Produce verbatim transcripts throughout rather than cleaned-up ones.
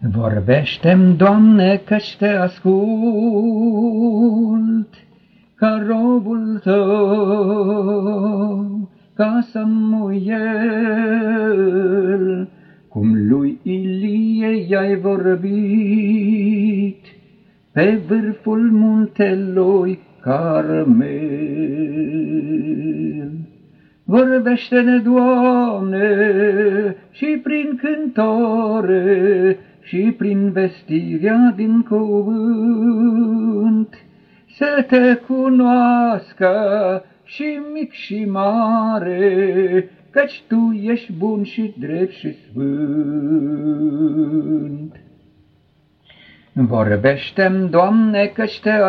Vorbește-mi, Doamne, căci te ascult, ca robul tău, ca să muiel, cum lui Ilie i-ai vorbit, pe vârful muntelui Carmel. Vorbește-ne, Doamne, și prin cântare, și prin vestirea din cuvânt, să te cunoască și mic și mare, căci Tu ești bun și drept și sfânt. Vorbește-mi, Doamne, căci te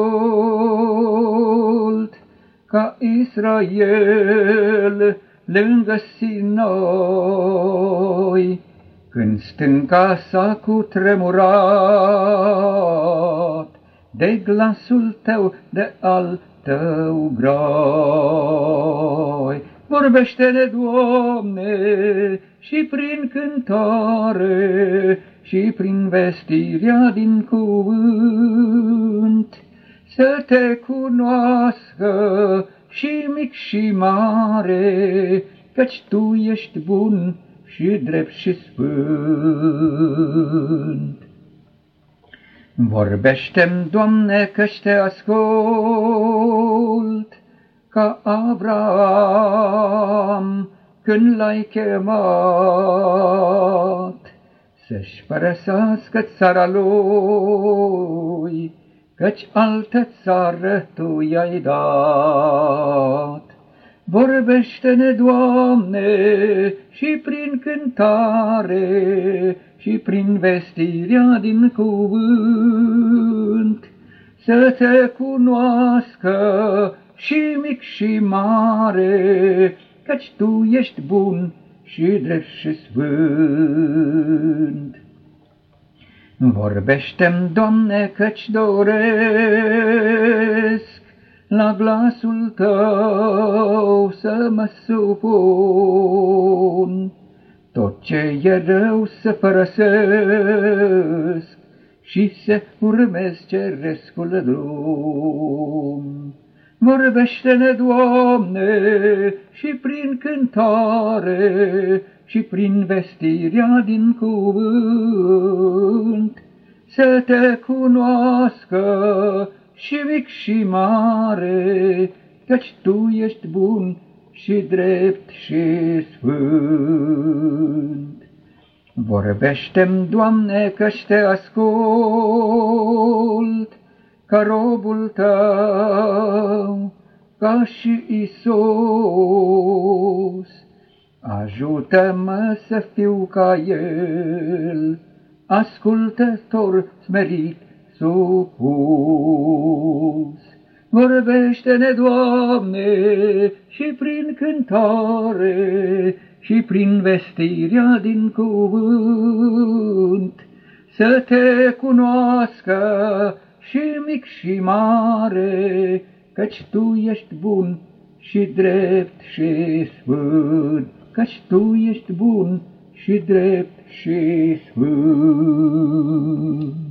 ascult, ca Israel lângă Sinai, când stânca s-a cutremurat de glasul Tău, de al Tău grai. Vorbește-ne, Doamne, și prin cântare, și prin vestirea din cuvânt, să te cunoască și mic și mare, căci Tu ești bun și drept și sfânt. Vorbește-mi, Doamne, căci te ascult, ca Avraam când l-ai chemat, să-și părăsească țara lui, căci altă țară Tu i-ai dat. Vorbește-ne, Doamne, și prin cântare, și prin vestirea din cuvânt, să te cunoască și mic și mare, căci Tu ești bun și drept și sfânt. Vorbește-mi, Doamne, căci doresc la glasul Tău să mă supun, tot ce e rău să părăsesc și să urmez cerescul drum. Vorbește-ne, Doamne, și prin cântare, și prin vestirea din cuvânt, să te cunoască și mic și mare, căci Tu ești bun și drept și sfânt. Vorbește-mi, Doamne, căci te ascult, ca robul Tău, ca și Iisus. Ajută-mă să fiu ca El, ascultător, smerit, supus. Vorbește-ne, Doamne, și prin cântare, și prin vestirea din cuvânt, să te cunoască și mic și mare, căci Tu ești bun și drept și sfânt, căci Tu ești bun și drept și sfânt.